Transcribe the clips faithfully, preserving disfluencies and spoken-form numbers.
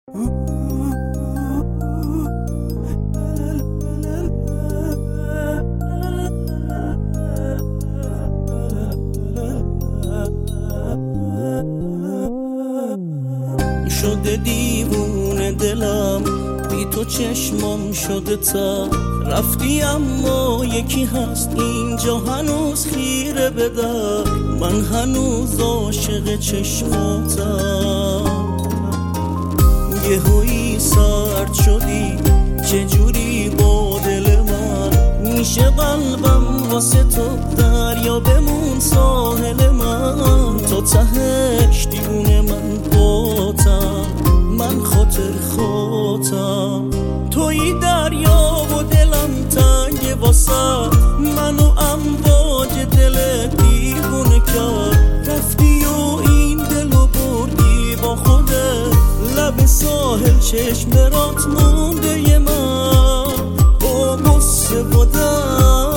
شده دیوونه دلم بی تو چشمام شده تا رفتی، اما یکی هست اینجا هنوز خیره به در، من هنوز عاشق چشماتم. یهویی سرد شدی چجوری با دل من، میشه قلبم واسه تو دریا بمون ساحل من، تا تهش دیوونه من باتم، من خاطر خاطم. توی دریا و دلم تنگ واسه منو امواج دل دیوونه کرد، رفتی و این دلو بردی با خودت لب ساحل، چشم برات مونده ی من با بسه بودم.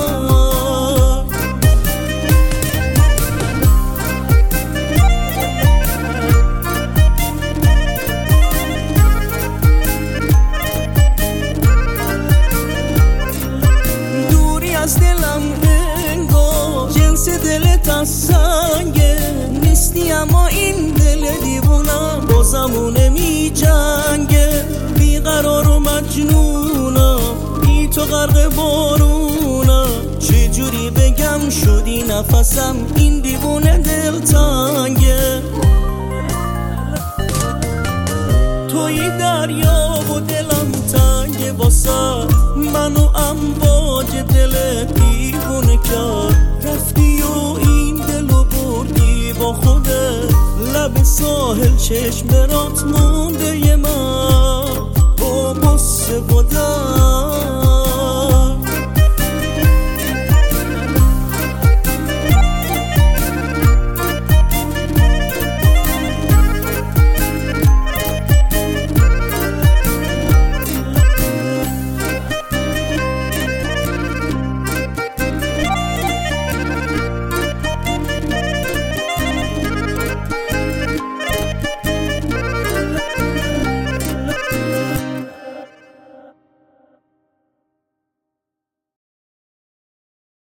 از دلم انگار جنس دلت از سنگه نیستی، اما این دل دیوونم بازمون نمی جنگه. بیقرار و مجنونم بی تو غرق بارونم، چجوری بگم شدی نفسم این دیوونه دل تنگه. توی دریا و دلم تنگ واسه منو امواج دل دیوونه کرد، رفتی و این دلو بردی با خودت لب ساحل، چشم برات مونده ی من با بسه بودم.